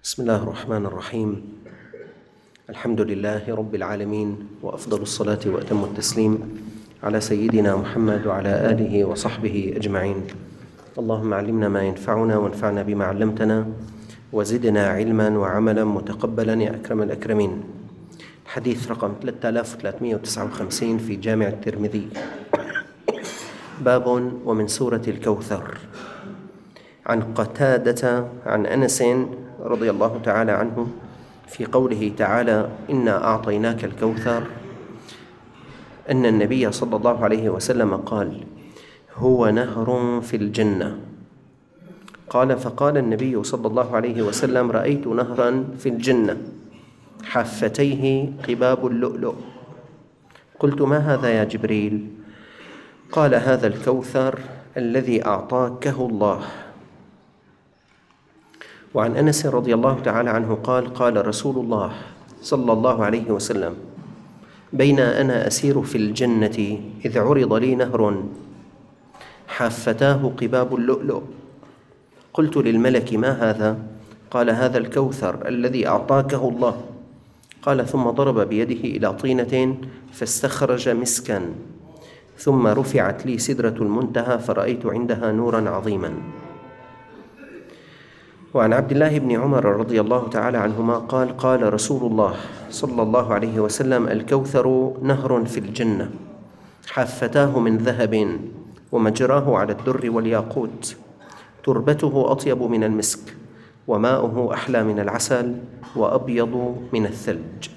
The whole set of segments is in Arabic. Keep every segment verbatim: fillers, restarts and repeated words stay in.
بسم الله الرحمن الرحيم. الحمد لله رب العالمين، وأفضل الصلاة وأتم التسليم على سيدنا محمد وعلى آله وصحبه أجمعين. اللهم علمنا ما ينفعنا وانفعنا بما علمتنا وزدنا علما وعملا متقبلا يا أكرم الأكرمين. الحديث رقم ثلاثة آلاف وثلاثمئة وتسعة وخمسين في جامع الترمذي، باب ومن سورة الكوثر. عن قتادة عن أنس رضي الله تعالى عنه في قوله تعالى: إنا أعطيناك الكوثر، أن النبي صلى الله عليه وسلم قال: هو نهر في الجنة. قال: فقال النبي صلى الله عليه وسلم: رأيت نهرا في الجنة حافتيه قباب اللؤلؤ. قلت: ما هذا يا جبريل؟ قال: هذا الكوثر الذي أعطاكه الله. وعن أنس رضي الله تعالى عنه قال: قال رسول الله صلى الله عليه وسلم: بين أنا أسير في الجنة إذ عرض لي نهر حافتاه قباب اللؤلؤ. قلت للملك: ما هذا؟ قال: هذا الكوثر الذي أعطاكه الله. قال: ثم ضرب بيده إلى طينة فاستخرج مسكا، ثم رفعت لي سدرة المنتهى فرأيت عندها نورا عظيما. وعن عبد الله بن عمر رضي الله تعالى عنهما قال: قال رسول الله صلى الله عليه وسلم: الكوثر نهر في الجنة حافتاه من ذهب ومجراه على الدر والياقوت، تربته أطيب من المسك وماؤه أحلى من العسل وأبيض من الثلج.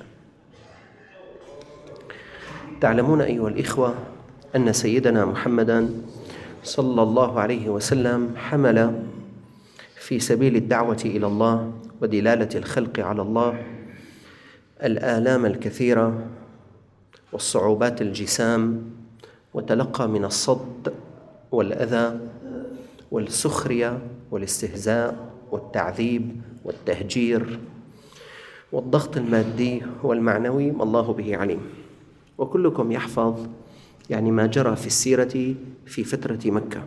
تعلمون أيها الإخوة أن سيدنا محمدا صلى الله عليه وسلم حمل في سبيل الدعوة إلى الله ودلالة الخلق على الله الآلام الكثيرة والصعوبات الجسام، وتلقى من الصد والأذى والسخرية والاستهزاء والتعذيب والتهجير والضغط المادي والمعنوي ما الله به عليم. وكلكم يحفظ يعني ما جرى في السيرة في فترة مكة.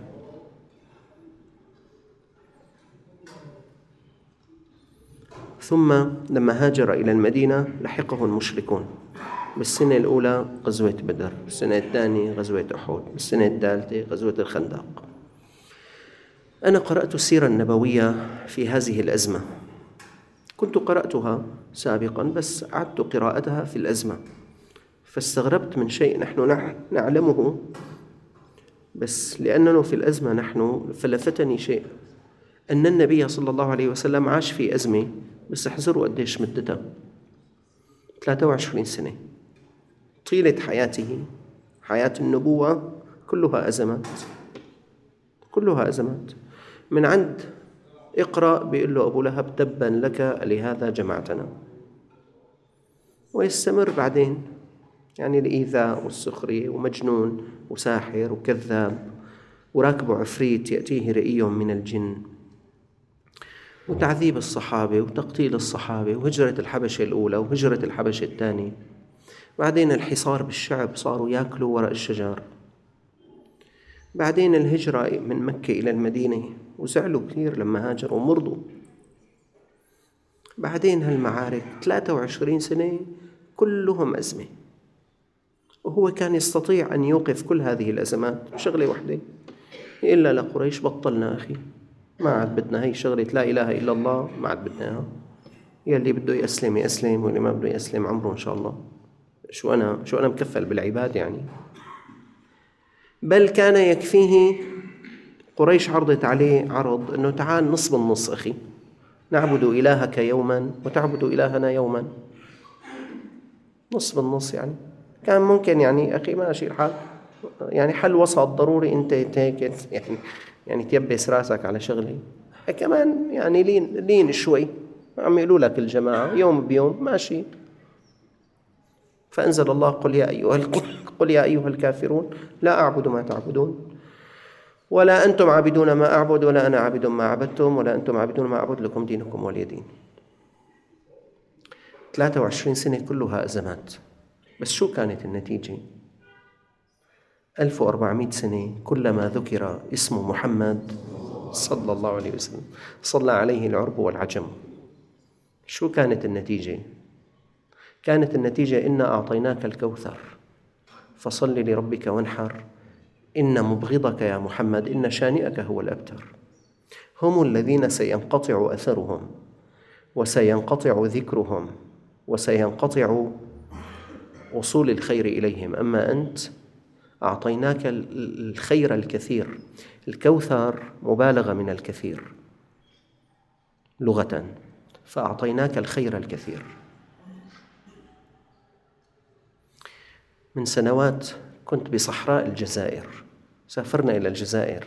ثم لما هاجر إلى المدينة لحقه المشركون. بالسنة الأولى غزوة بدر، بالسنة الثانية غزوة أحد، بالسنة الثالثة غزوة الخندق. أنا قرأت السيرة النبوية في هذه الأزمة، كنت قرأتها سابقا بس أعدت قراءتها في الأزمة، فاستغربت من شيء نحن نعلمه بس لأننا في الأزمة نحن، فلفتني شيء أن النبي صلى الله عليه وسلم عاش في أزمة، بس احذروا قديش مدتها، ثلاثة وعشرين سنة. طيلة حياته، حياة النبوة كلها أزمات، كلها أزمات. من عند اقرأ بيقول له أبو لهب: تبا لك لهذا جمعتنا. ويستمر بعدين يعني الإيذاء والسخرية، ومجنون وساحر وكذاب، وراكبه عفريت يأتيه رئي من الجن، وتعذيب الصحابة وتقتيل الصحابة، وهجرة الحبشة الأولى وهجرة الحبشة الثانية، بعدين الحصار بالشعب، صاروا يأكلوا وراء الشجر، بعدين الهجرة من مكة إلى المدينة وزعلوا كثير لما هاجروا ومرضوا، بعدين هالمعارك ثلاثة وعشرين سنة كلهم أزمة. وهو كان يستطيع أن يوقف كل هذه الأزمات بشغلة واحدة، إلا لقريش: بطلنا أخي، ما عاد بدنا هاي شغلة لا إله إلا الله، ما عاد بدناها. يلي بده يسلم يسلم، واللي ما بده يسلم عمره إن شاء الله. شو أنا شو أنا مكفل بالعباد يعني؟ بل كان يكفيه، قريش عرضت عليه عرض إنه تعال نص بالنص أخي، نعبد إلهك يوما وتعبد إلهنا يوما، نص بالنص. يعني كان ممكن يعني أخي ماشي الحال، يعني حل وسط ضروري. أنت هيك يعني يعني تيبس راسك على شغلي كمان، يعني لين لين شوي، عم يقولوا لك الجماعة يوم بيوم ماشي. فأنزل الله: قل يا أيها قل يا أيها الكافرون لا أعبد ما تعبدون ولا أنتم عابدون ما أعبد ولا أنا عابد ما عبدتم ولا أنتم عابدون ما أعبد، لكم دينكم ولي دين. ثلاثة وعشرين سنة كلها أزمات، بس شو كانت النتيجة؟ ألف وأربعمائة سنة كلما ذكر اسم محمد صلى الله عليه وسلم صلى عليه العرب والعجم. شو كانت النتيجة؟ كانت النتيجة إنا أعطيناك الكوثر فصل لربك وانحر إن مبغضك يا محمد إن شانئك هو الأبتر. هم الذين سينقطع أثرهم وسينقطع ذكرهم وسينقطع وصول الخير إليهم، أما أنت أعطيناك الخير الكثير. الكوثر مبالغة من الكثير لغة، فأعطيناك الخير الكثير. من سنوات كنت بصحراء الجزائر، سافرنا إلى الجزائر،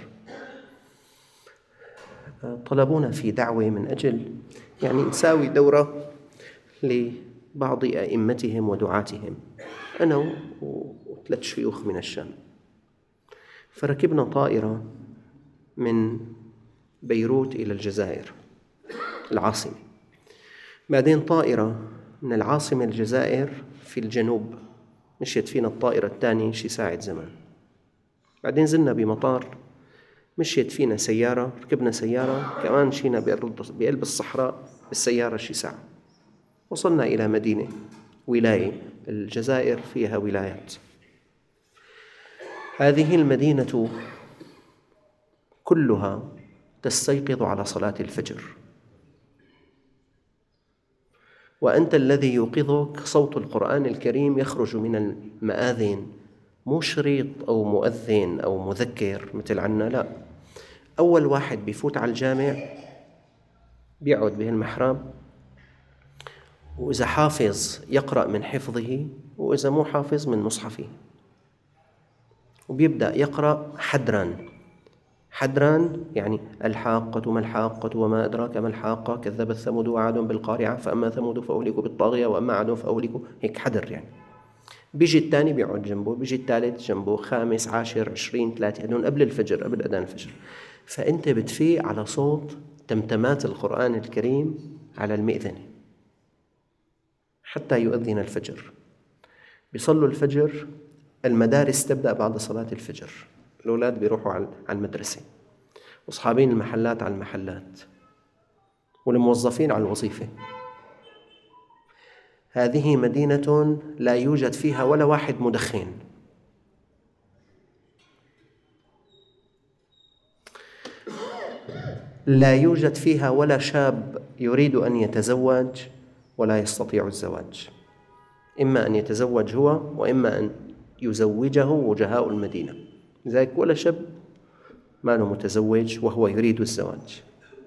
طلبونا في دعوة من أجل يعني نساوي دورة لبعض أئمتهم ودعاتهم، أنا وثلاث شيوخ من الشام. فركبنا طائرة من بيروت إلى الجزائر العاصمة، بعدين طائرة من العاصمة الجزائر في الجنوب، مشيت فينا الطائرة الثانية شي ساعة زمان. بعدين زلنا بمطار، مشيت فينا سيارة، ركبنا سيارة كمان مشينا بقلب الصحراء بالسيارة شي ساعة. وصلنا إلى مدينة ولاية، الجزائر فيها ولايات. هذه المدينة كلها تستيقظ على صلاة الفجر، وأنت الذي يوقظك صوت القرآن الكريم يخرج من المآذن، مو شريط أو مؤذن أو مذكر مثل عنا، لا. أول واحد بيفوت على الجامع بيقعد بهالمحراب، وإذا حافظ يقرأ من حفظه، وإذا مو حافظ من مصحفه، وبيبدأ يقرأ حدراً. حدراً يعني الحاقة ما الحاقة وما أدراك ما الحاقة كذبت ثمود وعاد بالقارعة فأما ثمود فأهلكوا بالطاغية وأما عاد فأهلكوا، هيك حدر يعني. بيجي الثاني بيقعد جنبه، بيجي الثالث جنبه، خامس عاشر عشرين ثلاثة، هدول قبل الفجر، قبل أذان الفجر. فأنت بتفيق على صوت تمتمات القرآن الكريم على المئذنة حتى يؤذن الفجر. بيصلوا الفجر، المدارس تبدأ بعد صلاة الفجر، الأولاد بيروحوا على المدرسة، وأصحابين المحلات على المحلات، والموظفين على الوظيفة. هذه مدينة لا يوجد فيها ولا واحد مدخن، لا يوجد فيها ولا شاب يريد أن يتزوج ولا يستطيع الزواج، إما أن يتزوج هو وإما أن يزوجه وجهاء المدينة. لذلك ولا شاب ما له متزوج وهو يريد الزواج.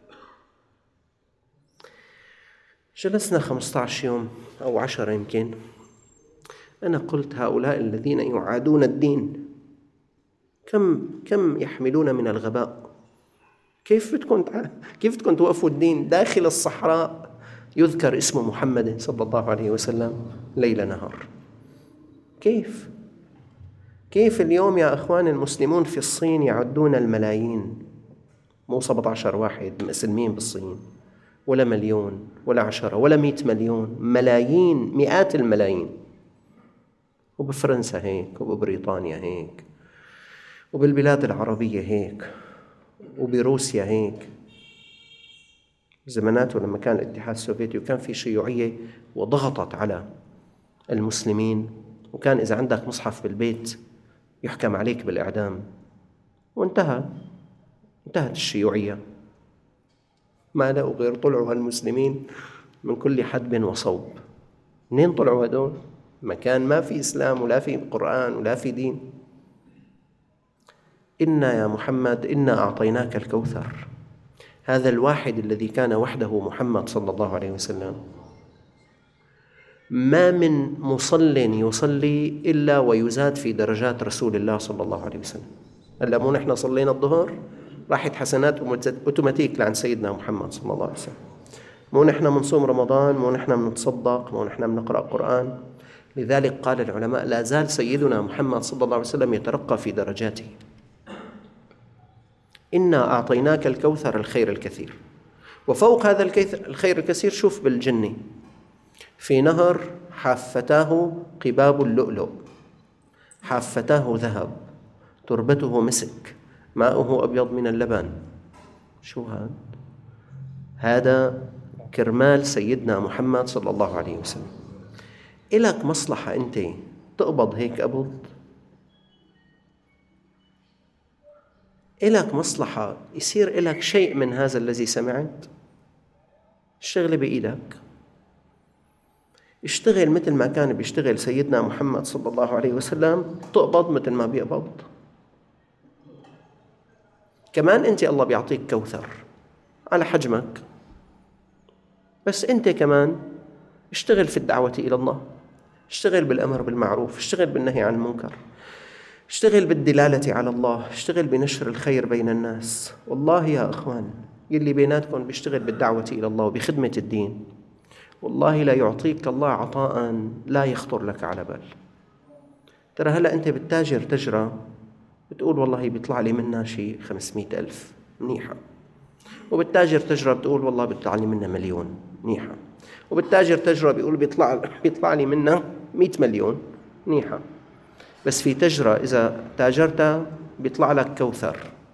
جلسنا خمسة عشر يوم أو عشرة يمكن. أنا قلت هؤلاء الذين يعادون الدين كم كم يحملون من الغباء. كيف بدكم كيف بدكم توقفوا الدين داخل الصحراء يذكر اسم محمد صلى الله عليه وسلم ليل نهار؟ كيف كيف اليوم يا أخوان المسلمون في الصين يعدون الملايين، مو سبعة عشر واحد مسلمين بالصين، ولا مليون ولا عشرة ولا مئة مليون، ملايين، مئات الملايين. وبفرنسا هيك، وببريطانيا هيك، وبالبلاد العربية هيك، وبروسيا هيك. زماناته لما كان الاتحاد السوفيتي وكان في شيوعية وضغطت على المسلمين، وكان إذا عندك مصحف بالبيت يحكم عليك بالإعدام، وانتهى انتهت الشيوعية. ما لقوا غير طلعوا هالمسلمين من كل حدب وصوب. منين طلعوا هدول؟ مكان ما في إسلام ولا في قرآن ولا في دين. إنا يا محمد إنا أعطيناك الكوثر. هذا الواحد الذي كان وحده محمد صلى الله عليه وسلم، ما من مصل يصلي إلا ويزاد في درجات رسول الله صلى الله عليه وسلم. هلا مو نحن صلينا الظهر راحت حسنات أوتوماتيك لعن سيدنا محمد صلى الله عليه وسلم. مو نحن منصوم رمضان، مو نحن منتصدق، مو نحن بنقرأ قرآن. لذلك قال العلماء لا زال سيدنا محمد صلى الله عليه وسلم يترقى في درجاته. إنا أعطيناك الكوثر الخير الكثير. وفوق هذا الخير الكثير شوف بالجنة في نهر حافتاه قباب اللؤلؤ، حافتاه ذهب، تربته مسك، ماؤه أبيض من اللبن. شو هذا؟ هذا كرمال سيدنا محمد صلى الله عليه وسلم. إلك مصلحة أنت تقبض هيك قبض؟ إلك مصلحة يصير إلك شيء من هذا الذي سمعت؟ اشتغل بإيدك، اشتغل مثل ما كان بيشتغل سيدنا محمد صلى الله عليه وسلم، تقبض مثل ما بيقبض. كمان أنت الله بيعطيك كوثر على حجمك، بس أنت كمان اشتغل في الدعوة إلى الله، اشتغل بالأمر بالمعروف، اشتغل بالنهي عن المنكر، اشتغل بالدلالة على الله، اشتغل بنشر الخير بين الناس. والله يا أخوان يلي بيناتكم بيشتغل بالدعوة إلى الله وبخدمة الدين، والله لا يعطيك الله عطاء لا يخطر لك على بال. ترى هلأ أنت بتتاجر تجرة بتقول والله بيطلع لي منها شيء خمسمائة ألف، منيحة. وبالتاجر تجرة بتقول والله بيطلع لي منها مليون، منيحة. وبالتاجر تجرة بيقول بيطلع بيطلع لي منها مئة مليون، منيحة. بس في تجرة إذا تاجرتها بيطلع لك كوثر،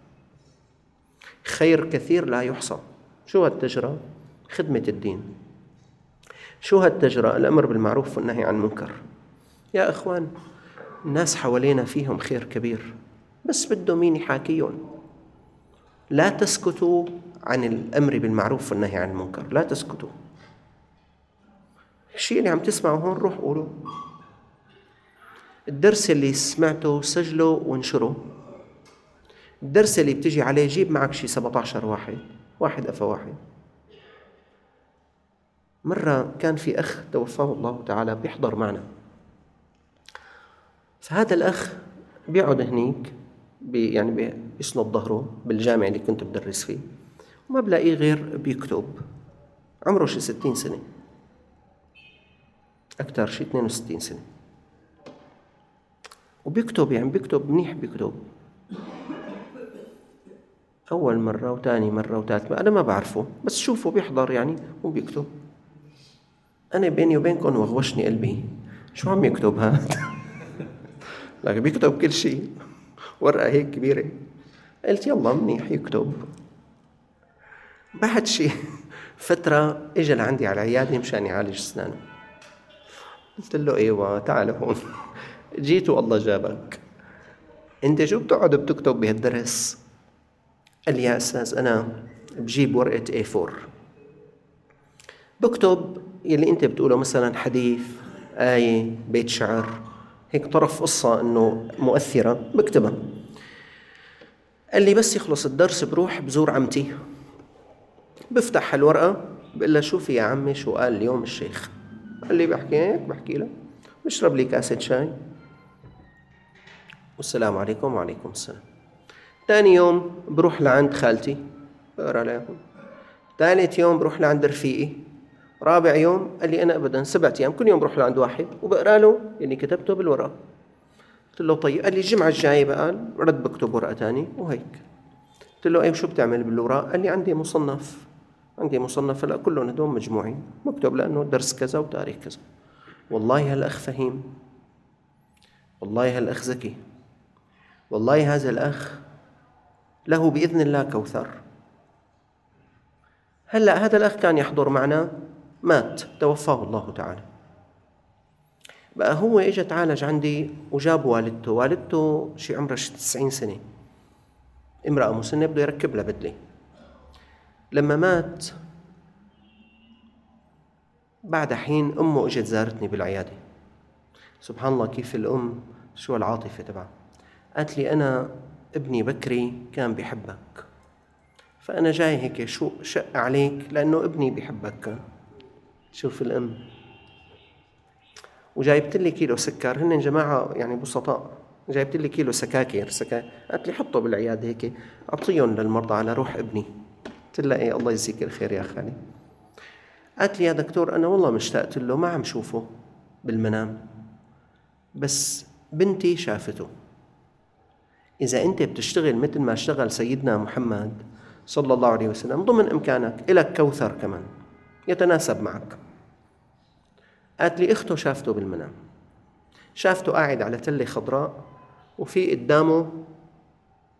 خير كثير لا يحصى. شو هالتجرة؟ خدمة الدين. شو هالتجرة؟ الأمر بالمعروف والنهي عن المنكر. يا أخوان الناس حوالينا فيهم خير كبير، بس بده مين يحاكيهم. لا تسكتوا عن الأمر بالمعروف والنهي عن المنكر، لا تسكتوا. الشيء اللي عم تسمعه هون روح قولوا. الدرس اللي سمعته سجله وانشره. الدرس اللي بتجي عليه جيب معك شي سبعة عشر واحد، واحد أفا واحد. مرة كان في أخ توفاه الله تعالى بيحضر معنا، فهذا الأخ بيقعد هنيك بي يعني بيسند ظهره بالجامع اللي كنت بدرس فيه، وما بلاقيه غير بيكتب. عمره شي ستين سنة، أكثر شي اثنين وستين سنة، وبيكتب يعني بيكتب منيح. بيكتب أول مرة وثاني مرة وثالث مرة، أنا ما بعرفه بس شوفه بيحضر يعني وبيكتب. أنا بيني وبينكم وغوشني قلبي، شو عم يكتب هذا؟ لكن بيكتب كل شيء، ورقة هيك كبيرة. قلت يلا منيح يكتب. بعد شيء فترة إجا لعندي على العيادة مشان يعالج أسنانه. قلت له ايوه تعال هون. جيت والله جابك. انت شو بتقعد بتكتب بهالدرس؟ قال لي يا أستاذ أنا بجيب ورقة إيه فور بكتب يلي أنت بتقوله، مثلا حديث، آية، بيت شعر، هيك طرف قصة إنه مؤثرة بكتبها. قال لي بس يخلص الدرس بروح بزور عمتي، بفتح الورقة بقول لها شوفي يا عمي شو قال اليوم الشيخ. قال لي بحكي هيك، بحكي له بشرب لي كاسة شاي والسلام عليكم وعليكم السلام. ثاني يوم بروح لعند خالتي بقرا لهم. ثالث يوم بروح لعند رفيقي. رابع يوم قال لي أنا أبدا سبعة أيام كل يوم بروح لعند واحد وبقرا له يعني كتبته بالورقة. قلت له طيب. قال لي الجمعة الجاية بقى رد بكتب ورقة تاني وهيك. قلت له أي شو بتعمل بالورقة؟ قال لي عندي مصنف، عندي مصنف هلا كلهم هدول مجموعين مكتوب لأنه درس كذا وتاريخ كذا. والله هالأخ فهيم، والله هالأخ ذكي، والله هذا الأخ له بإذن الله كوثر. هلأ هذا الأخ كان يحضر معنا، مات توفاه الله تعالى. بقى هو إجا تعالج عندي وجاب والدته. والدته شي عمرها شي تسعين سنة، امرأة مسنة بده يركب لها بدلة. لما مات بعد حين أمه إجت زارتني بالعيادة. سبحان الله كيف الأم شو العاطفة تبعها. قالت لي أنا ابني بكري كان بيحبك، فأنا جاي هيك شو شق عليك لأنه ابني بيحبك كان. شوف الأم. وجايبت لي كيلو سكر، هن جماعة يعني بسطاء. جايبت لي كيلو سكاكر سكاكر قالت لي حطه بالعيادة هيك أعطيهم للمرضى على روح ابني. قلت لها إيه الله يجزيك الخير يا خالي. قالت لي يا دكتور أنا والله مشتقت له، ما عم شوفه بالمنام بس بنتي شافته. إذا أنت بتشتغل مثل ما اشتغل سيدنا محمد صلى الله عليه وسلم ضمن إمكانك إلك كوثر كمان يتناسب معك. قالت لي أخته شافته بالمنام، شافته قاعد على تلة خضراء وفي قدامه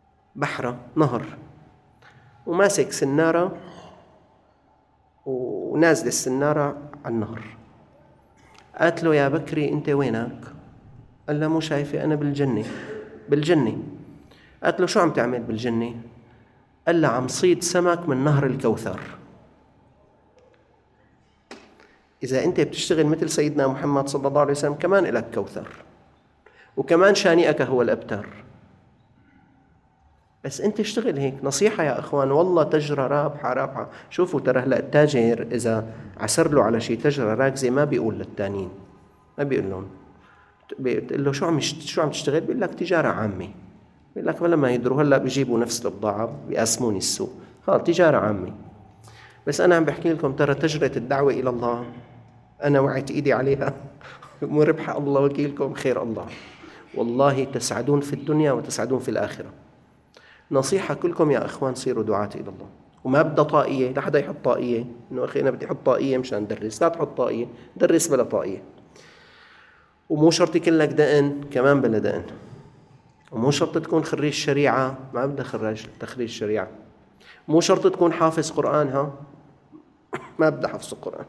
بحرة نهر وماسك سنارة ونازل السنارة على النهر. قالت له يا بكري أنت وينك؟ قال لها مو شايفة أنا بالجنة. بالجنة. قالت له شو عم تعمل بالجنة؟ قال لها عم صيد سمك من نهر الكوثر. إذا أنت بتشتغل مثل سيدنا محمد صلى الله عليه وسلم كمان إلك كوثر، وكمان شانئك هو الأبتر. بس أنت اشتغل هيك. نصيحة يا أخوان، والله تجرى رابحة رابحة. شوفوا ترى هلأ التاجر إذا عسر له على شيء تجرى راكزة ما بيقول للتانيين، ما بيقول لهم، بيقول له شو عم شو عم تشتغل؟ بيقول لك تجارة عامة. بيقول لك ولا ما يدروا هلا بيجيبوا نفس البضاعة بيقسموني السوق، خلاص تجارة عامة. بس أنا عم بحكي لكم ترى تجرة الدعوة إلى الله أنا وعيت إيدي عليها مربحة، الله وكيلكم، خير الله. والله تسعدون في الدنيا وتسعدون في الآخرة. نصيحة كلكم يا أخوان صيروا دعاة إلى الله. وما بدأ طائية، لا حدا يحط طائية إنه أخي أنا بدي أحط طائية مشان ندرس. لا تحط طائية، درس بلا طائية. ومو شرط يكون لك دقن، كمان بلا دقن. ومو شرط تكون خريج شريعة، ما بدها خريج تخريج شريعة. مو شرط تكون حافظ قرآن، ها ما بدها حفظ القرآن.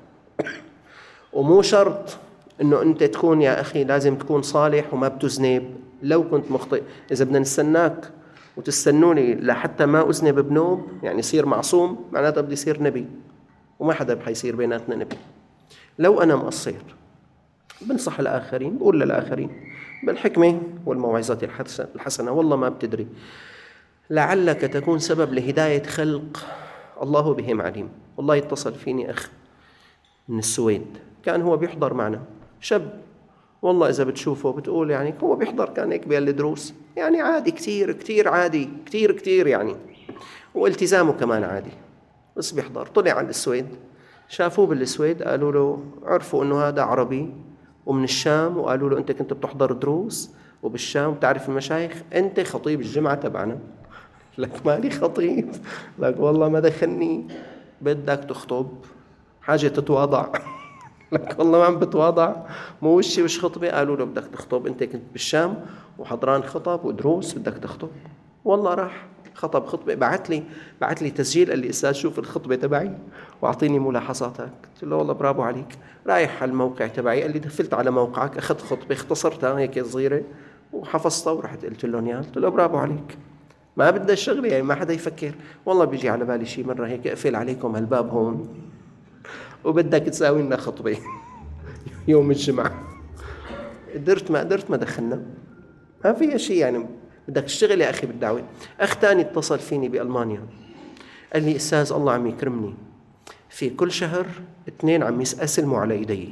ومو شرط إنه أنت تكون يا أخي لازم تكون صالح وما بتذنب. لو كنت مخطئ، إذا بدنا نستناك وتستنوني لحتى ما أذنب بنوب، يعني يصير معصوم، معناتها بدي يصير نبي، وما حدا بحيصير بيناتنا نبي. لو أنا مقصر بنصح الآخرين، بقول للآخرين بالحكمة والموعظة الحسنة، والله ما بتدري لعلك تكون سبب لهداية خلق الله بهم عليم. والله اتصل فيني أخ من السويد، كان هو بيحضر معنا، شاب والله إذا بتشوفه بتقول يعني هو بيحضر كان هيك بالدروس، يعني عادي كتير كتير عادي كتير كتير يعني، والتزامه كمان عادي، بس بيحضر. طلع على السويد، شافوه بالسويد، قالوا له، عرفوا إنه هذا عربي ومن الشام، وقالوا له أنت كنت بتحضر دروس وبالشام بتعرف المشايخ، أنت خطيب الجمعة تبعنا. لك مالي خطيب، لك والله ما دخلني. بدك تخطب حاجة تتواضع. لك والله ما عم بتواضع، مو وشي وش خطبة. قالوا له بدك تخطب، أنت كنت بالشام وحضران خطب ودروس، بدك تخطب. والله راح خطب خطبة، بعت لي بعت لي تسجيل، قال لي أستاذ شوف الخطبة تبعي وأعطيني ملاحظاتك. قلت له والله برافو عليك. رايح على الموقع تبعي، قال لي دخلت على موقعك، أخذت خطبة اختصرتها هيك صغيرة وحفظتها ورحت قلت لهم إياها. قلت له برافو عليك. ما بدنا الشغل يعني، ما حدا يفكر. والله بيجي على بالي شي مرة هيك أقفل عليكم هالباب هون وبدك تساوي لنا خطبة يوم الجمعة. قدرت ما قدرت ما دخلنا، ما في شيء يعني. بدك تشتغل يا أخي بالدعوة. أخ تاني اتصل فيني بألمانيا، قال لي أستاذ الله عم يكرمني، في كل شهر اثنين عم يسأسلموا على إيدي.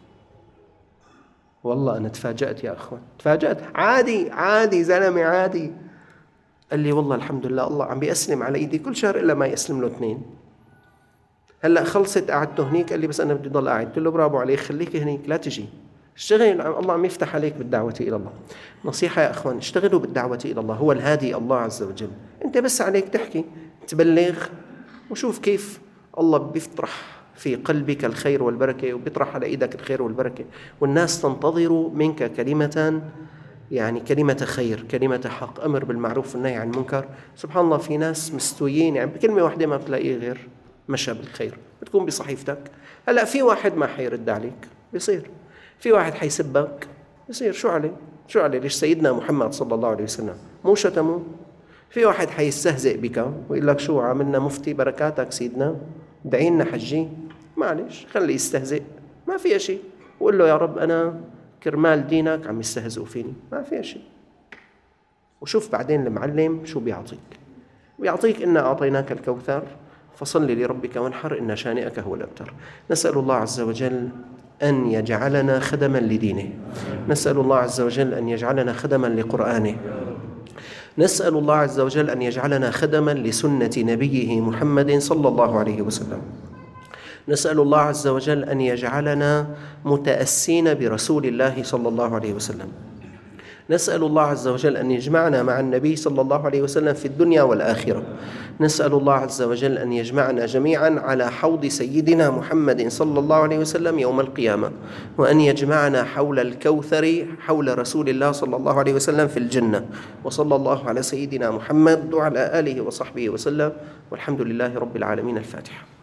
والله أنا تفاجأت يا أخوان، تفاجأت. عادي عادي زلمة عادي. قال لي والله الحمد لله الله عم بيأسلم على إيدي كل شهر إلا ما يأسلم له اثنين. هلأ خلصت قعدته هنيك، قال لي بس أنا بدي ضل قاعد. قلت له برافو عليك، خليك هنيك لا تجي، اشتغل، الله عم يفتح عليك بالدعوة إلى الله. نصيحة يا أخوان، اشتغلوا بالدعوة إلى الله، هو الهادي الله عز وجل. أنت بس عليك تحكي تبلغ، وشوف كيف الله بيفتح في قلبك الخير والبركة، وبيطرح على إيدك الخير والبركة، والناس تنتظر منك كلمة، يعني كلمة خير، كلمة حق، أمر بالمعروف والنهي عن المنكر. سبحان الله في ناس مستويين يعني بكلمة واحدة ما بتلاقيه غير مشى بالخير، بتكون بصحيفتك. هلأ في واحد ما حيرد عليك بيصير، في واحد حيسبك بيصير، شو عليه شو عليه ليش سيدنا محمد صلى الله عليه وسلم مو شتمه. في واحد حيستهزئ بك ويقول لك شو عملنا مفتي بركاتك سيدنا دعينا حجي، معلش خليه يستهزئ ما في شيء، وقول له يا رب أنا كرمال دينك عم يستهزئوا فيني، ما في شيء. وشوف بعدين المعلم شو بيعطيك، بيعطيك إنا أعطيناك الكوثر فصل لربك وانحر إن شانئك هو الأبتر. نسأل الله عز وجل أن يجعلنا خدما لدينه، نسأل الله عز وجل أن يجعلنا خدما لقرآنه، نسأل الله عز وجل أن يجعلنا خدما لسنة نبيه محمد صلى الله عليه وسلم، نسأل الله عز وجل أن يجعلنا متأسين برسول الله صلى الله عليه وسلم، نسأل الله عز وجل أن يجمعنا مع النبي صلى الله عليه وسلم في الدنيا والآخرة، نسأل الله عز وجل أن يجمعنا جميعا على حوض سيدنا محمد صلى الله عليه وسلم يوم القيامة، وأن يجمعنا حول الكوثر حول رسول الله صلى الله عليه وسلم في الجنة. وصلى الله على سيدنا محمد وعلى آله وصحبه وسلم، والحمد لله رب العالمين. الفاتحة.